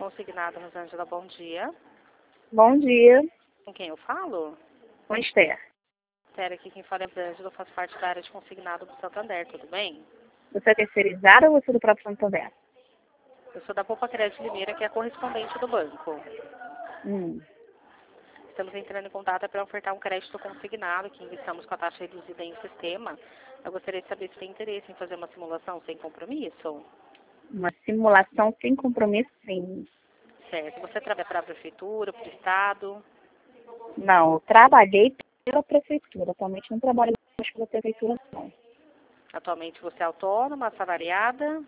Consignado, Rosângela, bom dia. Bom dia, Com quem eu falo? com Esther. Esther, aqui quem fala é Rosângela, eu faço parte da área de consignado do Santander, tudo bem? Você é terceirizada ou você é do próprio Santander? Eu sou da Poupa Crédito Limeira, que é a correspondente do banco. Hum. Estamos entrando em contato para ofertar um crédito consignado, que estamos com a taxa reduzida em sistema. Eu gostaria de saber se tem interesse em fazer uma simulação sem compromisso. Uma simulação sem compromisso, sim. Certo. Você trabalha para a prefeitura, para o estado? Não, eu trabalhei pela prefeitura. Atualmente não trabalho mais pela prefeitura, não. Atualmente você é autônoma, assalariada?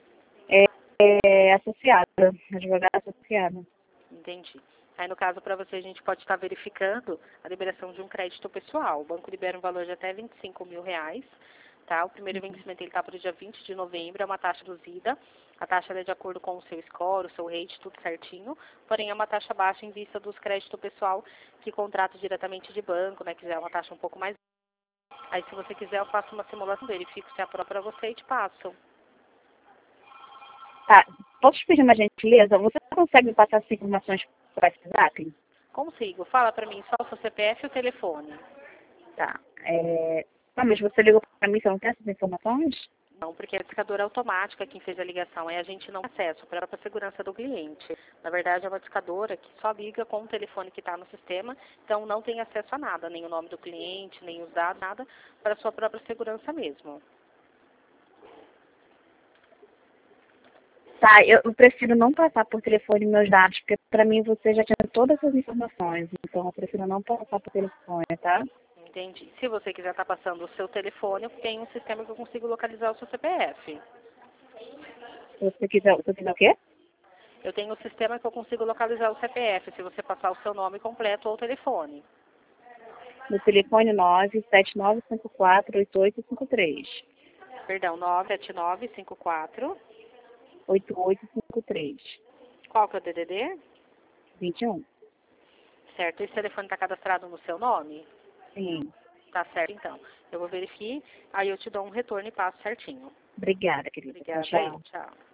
É associada, advogada associada. Entendi. Aí, no caso, para você, a gente pode estar verificando a liberação de um crédito pessoal. O banco libera um valor de até R$ 25.000, tá? O primeiro vencimento está para o dia 20 de novembro, é uma taxa reduzida. A taxa é de acordo com o seu score, o seu rate, tudo certinho. Porém, é uma taxa baixa em vista dos créditos pessoal que contrata diretamente de banco, né? Quiser uma taxa um pouco mais. Aí, se você quiser, eu faço uma simulação, verifico se é a própria você e te passo. Tá, posso te pedir uma gentileza? Você consegue me passar essas informações por WhatsApp? Consigo. Fala para mim só o seu CPF e o telefone. Tá. Não, mas você ligou para mim, você não tem essas informações? Não, porque é a discadora automática quem fez a ligação, aí a gente não tem acesso para a segurança do cliente. Na verdade, é uma discadora que só liga com o telefone que está no sistema, então não tem acesso a nada, nem o nome do cliente, nem os dados, nada, para a sua própria segurança mesmo. Tá, eu prefiro não passar por telefone meus dados, porque para mim você já tinha todas as informações, então eu prefiro não passar por telefone, tá? Entendi. Se você quiser estar passando o seu telefone, eu tenho um sistema que eu consigo localizar o seu CPF. Se você quiser o quê? Eu tenho um sistema que eu consigo localizar o CPF, se você passar o seu nome completo ou o telefone. No telefone 979548853. Perdão, 97954. 8853. Qual que é o DDD? 21. Certo. Esse telefone está cadastrado no seu nome? Sim. Tá certo, então. Eu vou verificar, aí eu te dou um retorno e passo certinho. Obrigada, querida. Obrigada aí. Tchau. Tchau.